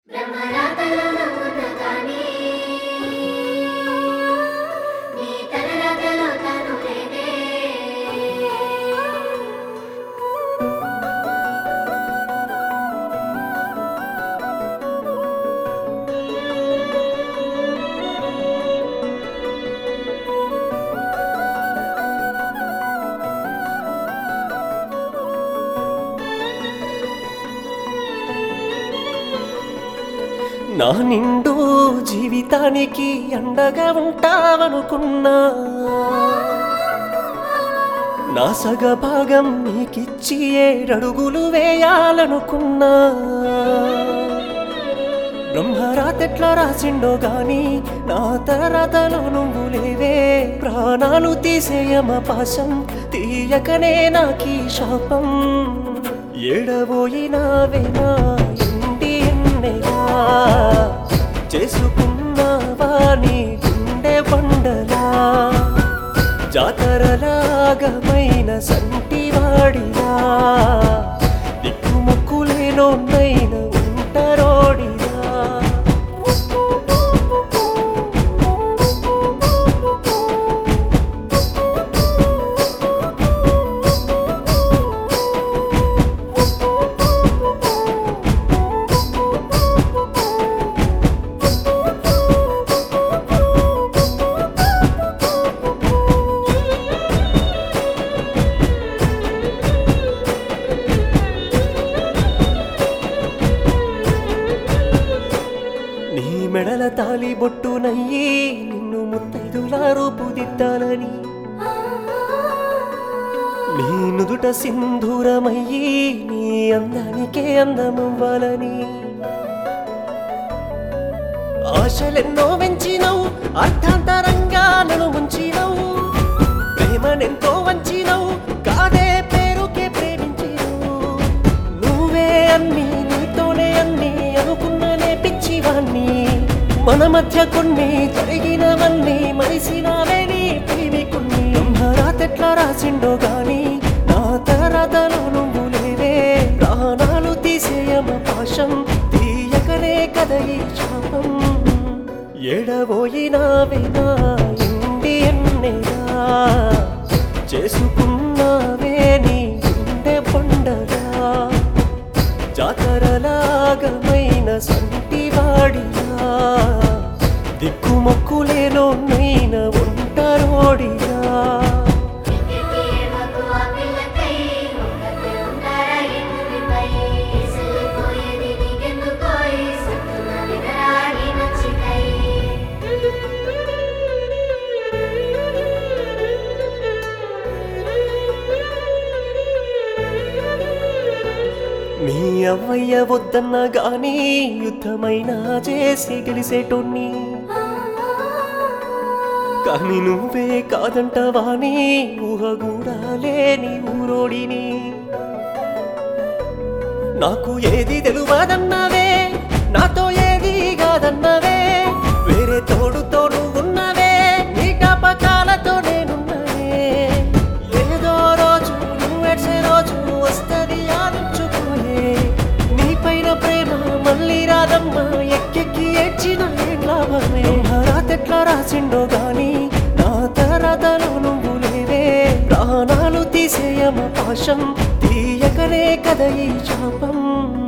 బ్రహ్మరాతలో నవ్వున్న గానీ నీ తలరాతలో తాను లేదే. నా నిండు జీవితానికి అండగా ఉంటావనుకున్నా, నా సగభాగం నీకిచ్చి 7 అడుగులు వేయాలనుకున్నా. బ్రహ్మరాతెట్లా రాసిండో గాని నా తలరాతలో నువ్వు లేవే. ప్రాణాలు తీసేయమ పాశం తీయకనే నాకీ శాపం. ఎడబోయినావేనా ఇంటి ఎన్నెగా చేసుకున్నావా నీ గుండె బండలా. జాతరలాగమైన సంటివాడిలా దిక్కుముక్కులేనోన్నైన ఉంటారోడిలా. నీ మెడల తాలి బొట్టునయ్యి నిన్ను ముత్తైదులా రూపుదిద్దాలని, నీ నుదుట సింధూరమయ్యి నీ అందానికే అందమవ్వాలని. ఆశలెన్నో పెంచినవు, అర్థాంతరంగా నన్ను ముంచినవు. ప్రేమనెంతో వంచినవు, కాదే పేరుకే ప్రేమించినవు. నువ్వే అన్నీ నీతోనే అన్నీ అనుకున్ననే పిచ్చివాణ్ణి. మన మధ్య కొన్ని జరిగినవన్నీ మరిసినావే నీ ప్రేమికుణ్ణి. బ్రహ్మరాతెట్లా రాసిండో గాని నా తలరాతలో నువ్వు లేవే. ప్రాణాలు తీసేయమ పాశం తీయకనే కద ఈ శాపం. ఎడబోయినావేనా ఇంటి ఎన్నెగా చేసుకున్నావే నీ గుండె బండలా. జాతరలాగమైన సంటివాడిలా దిక్కుమొక్కులేనోన్నైన ఉంటారోడిలా. ఎక్కడికి ఏమకు ఆ పిల్లకై ఒక్కతే ఉంటారా ఎన్నునిపై. ఎసలిపోయేది నీకెందుకోయ్ సత్తున వినరాని నచ్చికై. మీ అవ్వయ్య వద్దన్న గాని యుద్ధమైనా చేసి గెలిసేటోణ్ణి. కానీ నువ్వే కాదంటవాని ఊహ కూడా లేని ఊరోడిని. నాకు ఏది తెలువదన్నవే, నాతో ఏది కాదన్నవే. వేరే తోడుతో నువ్వున్నవే, నీ జ్ఞాపకాలతో నేనున్నవే. ఏదో రోజు నువ్వెడ్సే రోజు వస్తది ఆలోచుకోయే. నీ పైన ప్రేమ మళ్ళీ రాదమ్మా, ఎక్కెక్కి ఏడ్చిన ఏం లాభమే. బ్రహ్మరాతెట్లా రాసిండో గాని నా తలరాతలో నువ్వు లేవే. ప్రాణాలు తీసేయమ పాశం తీయకనే కద ఈ శాపం.